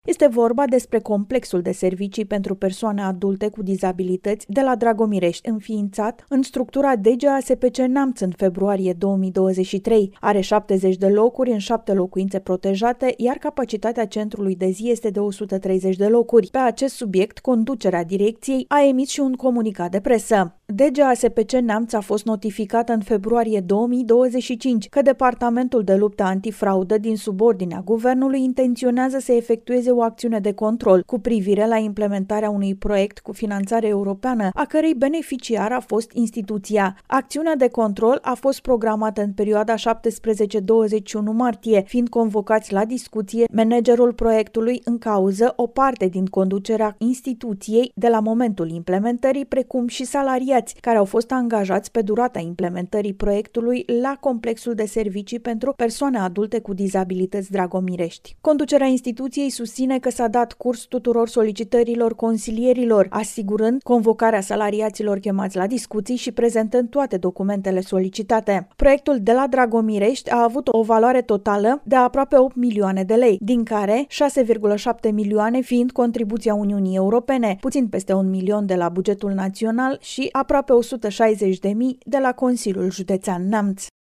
Este vorba despre complexul de servicii pentru persoane adulte cu dizabilități de la Dragomirești, înființat în structura DGASPC Neamț în februarie 2023. Are 70 de locuri în 7 locuințe protejate, iar capacitatea centrului de zi este de 130 de locuri. Pe acest subiect, conducerea direcției a emis și un comunicat de presă. DGASPC Neamț a fost notificată în februarie 2025 că Departamentul de Luptă Antifraudă din subordinea Guvernului intenționează să efectueze o acțiune de control cu privire la implementarea unui proiect cu finanțare europeană, a cărei beneficiar a fost instituția. Acțiunea de control a fost programată în perioada 17-21 martie, fiind convocați la discuție managerul proiectului în cauză, o parte din conducerea instituției de la momentul implementării, precum și salariați care au fost angajați pe durata implementării proiectului la complexul de servicii pentru persoane adulte cu dizabilități Dragomirești. Conducerea instituției susține că s-a dat curs tuturor solicitărilor consilierilor, asigurând convocarea salariaților chemați la discuții și prezentând toate documentele solicitate. Proiectul de la Dragomirești a avut o valoare totală de aproape 8 milioane de lei, din care 6,7 milioane fiind contribuția Uniunii Europene, puțin peste 1 milion de la bugetul național și aproape 160.000 de la Consiliul Județean Neamț.